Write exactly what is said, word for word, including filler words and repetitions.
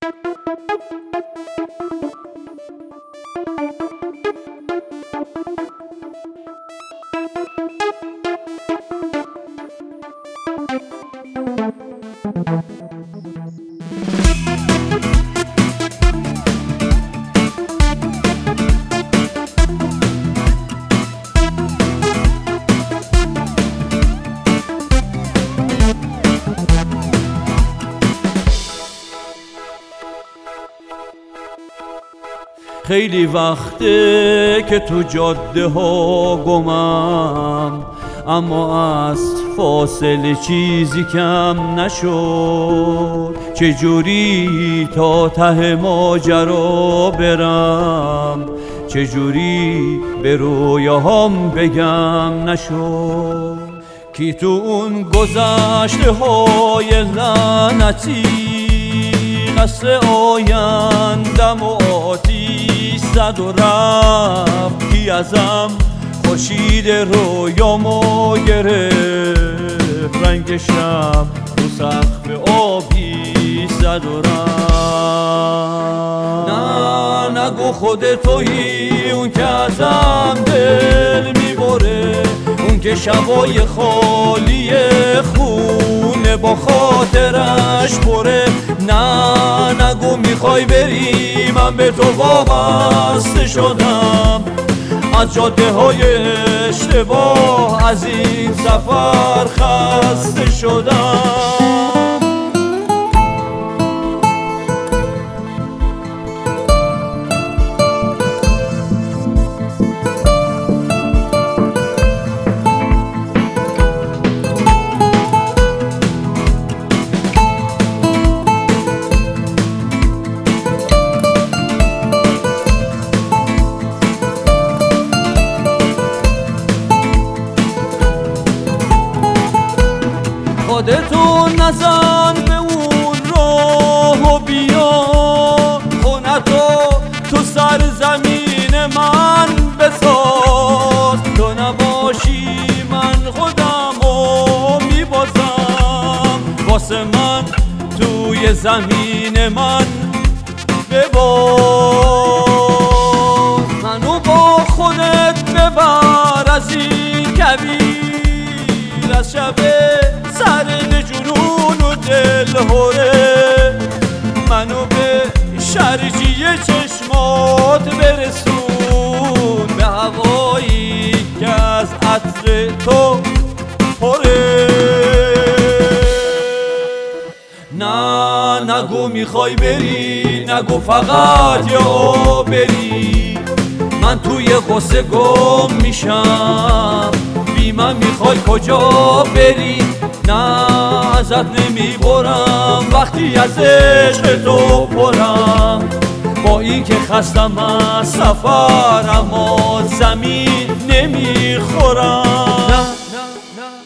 خیلی وقته که تو جاده ها گمم، اما از فاصله چیزی کم نشد. چجوری تا ته ماجرا برم، چجوری به رویاهام بگم نشد. کی تو اون گذشته های لعنتی قصد آیندم و آتیش زد و رفت. کی ازم خورشید رویامو گرفت، رنگ شب رو سقف آبی زد و رفت. نه نگو خودتویی اون که ازم دل میبره، اون که شبای خالی خونه با خاطرش پره. نه نگو میخوای بری، من به تو وابسته شدم. از جاده های اشتباه از این سفر خسته شدم. خودتو نزن به اون راه و بیا، خونتو تو سر زمین من بساز. تو نباشی من خودمو میبازم، واسه من توی زمین من بباز. منو با خودت ببر از این کبیر، از شب سرد جنون و دل هوره. منو به شرجی چشمات برسون، به هوایی که از عطر تو پره. نه نگو میخوای بری، نگو فقط یا بری. من توی غصه گم میشم، بی من میخوای کجا بری. نه ازت نمیبرم وقتی از عشق تو پرم، با این که خستم از سفر اما زمین نمیخورم. نه نه نه